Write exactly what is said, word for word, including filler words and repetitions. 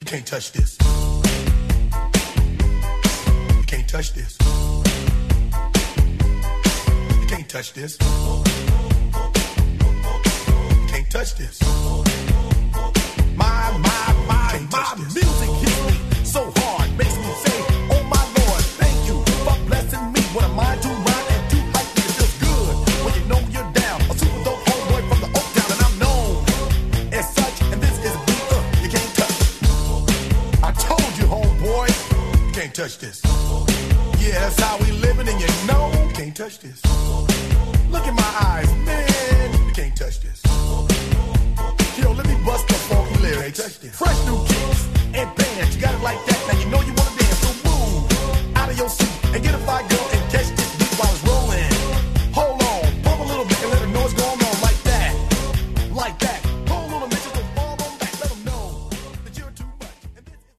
can't touch this. You can't touch this. You can't touch this. You can't touch this. My, my, my, my music hits me so hard, makes me say, oh my Lord, thank you for blessing me. What am I to rhyme and to hype me? It feels good when you know you're down. A super dope homeboy from the Oak Town, and I'm known as such. And this is a beat uh, you can't touch. I told you, homeboy, you can't touch this. Yeah, that's how we living, and you know you can't touch this. Look in my eyes, man, you can't touch this. Yo, let me bust the funky lyrics. Fresh new kid.